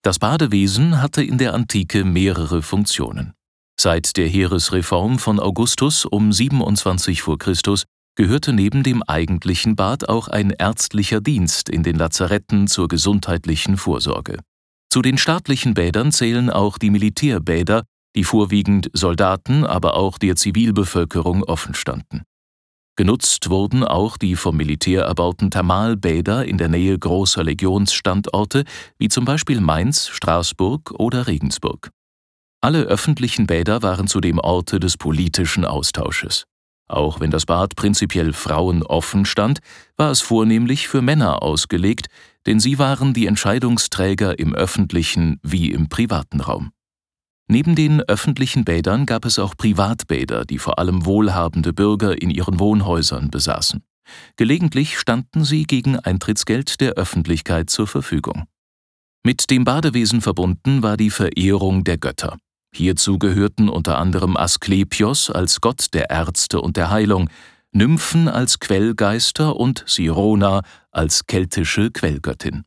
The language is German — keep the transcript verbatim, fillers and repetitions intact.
Das Badewesen hatte in der Antike mehrere Funktionen. Seit der Heeresreform von Augustus um siebenundzwanzig vor Christus gehörte neben dem eigentlichen Bad auch ein ärztlicher Dienst in den Lazaretten zur gesundheitlichen Vorsorge. Zu den staatlichen Bädern zählen auch die Militärbäder, die vorwiegend Soldaten, aber auch der Zivilbevölkerung offen standen. Genutzt wurden auch die vom Militär erbauten Thermalbäder in der Nähe großer Legionsstandorte, wie zum Beispiel Mainz, Straßburg oder Regensburg. Alle öffentlichen Bäder waren zudem Orte des politischen Austausches. Auch wenn das Bad prinzipiell Frauen offen stand, war es vornehmlich für Männer ausgelegt, denn sie waren die Entscheidungsträger im öffentlichen wie im privaten Raum. Neben den öffentlichen Bädern gab es auch Privatbäder, die vor allem wohlhabende Bürger in ihren Wohnhäusern besaßen. Gelegentlich standen sie gegen Eintrittsgeld der Öffentlichkeit zur Verfügung. Mit dem Badewesen verbunden war die Verehrung der Götter. Hierzu gehörten unter anderem Asklepios als Gott der Ärzte und der Heilung, Nymphen als Quellgeister und Sirona als keltische Quellgöttin.